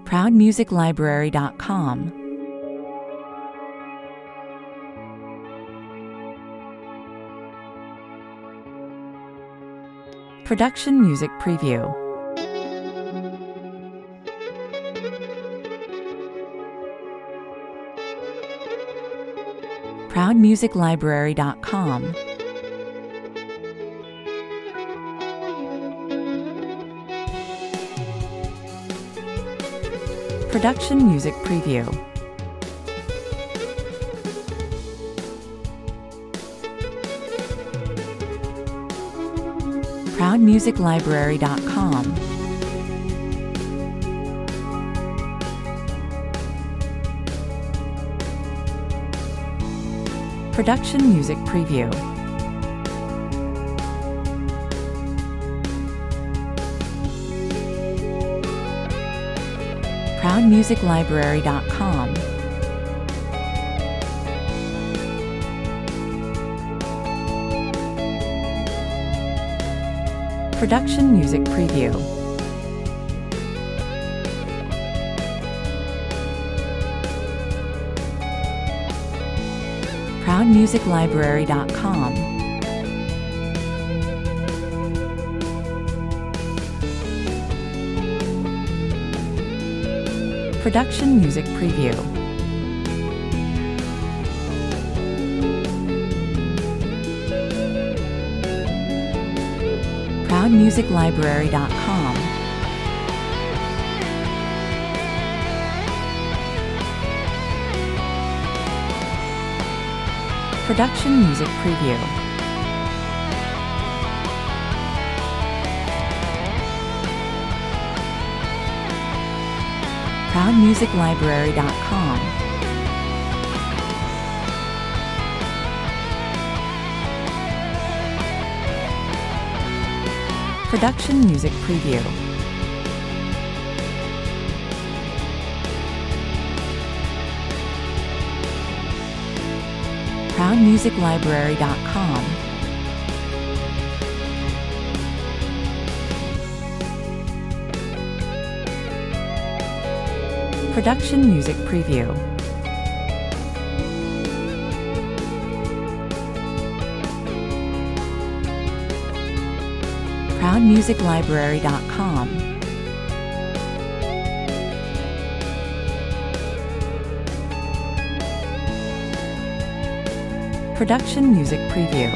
ProudMusicLibrary.com. Production Music Preview. ProudMusicLibrary.com. Production Music Preview. ProudMusicLibrary.com. Production Music Preview. ProudMusicLibrary.com. Production Music Preview. ProudMusicLibrary.com. Production Music Preview. ProudMusicLibrary.com. Production Music Preview. ProudMusicLibrary.com. Production Music Preview. ProudMusicLibrary.com. Production Music Preview. ProudMusicLibrary.com. Production Music Preview.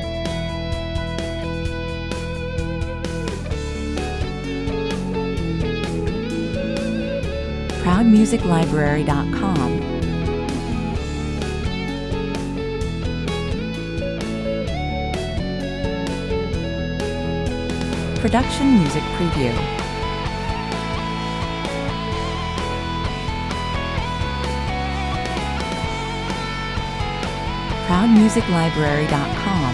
ProudMusicLibrary.com. Production Music Preview. ProudMusicLibrary.com.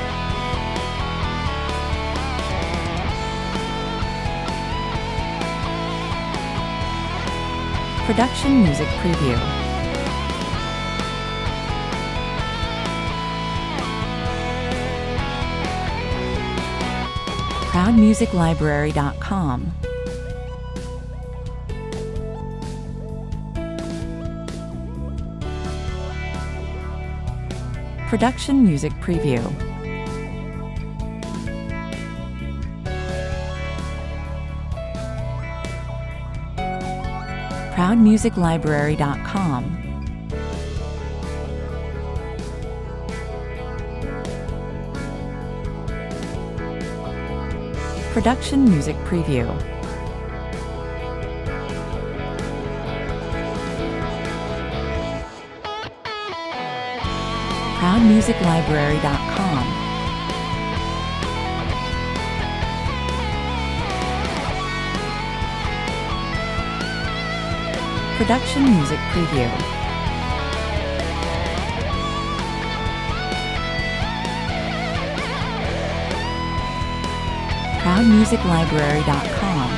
Production Music Preview. ProudMusicLibrary.com. Production Music Preview. ProudMusicLibrary.com. Production Music Preview. ProudMusicLibrary.com. Production Music Preview. ProudMusicLibrary.com.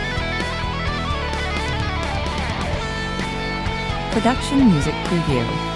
Production Music Preview.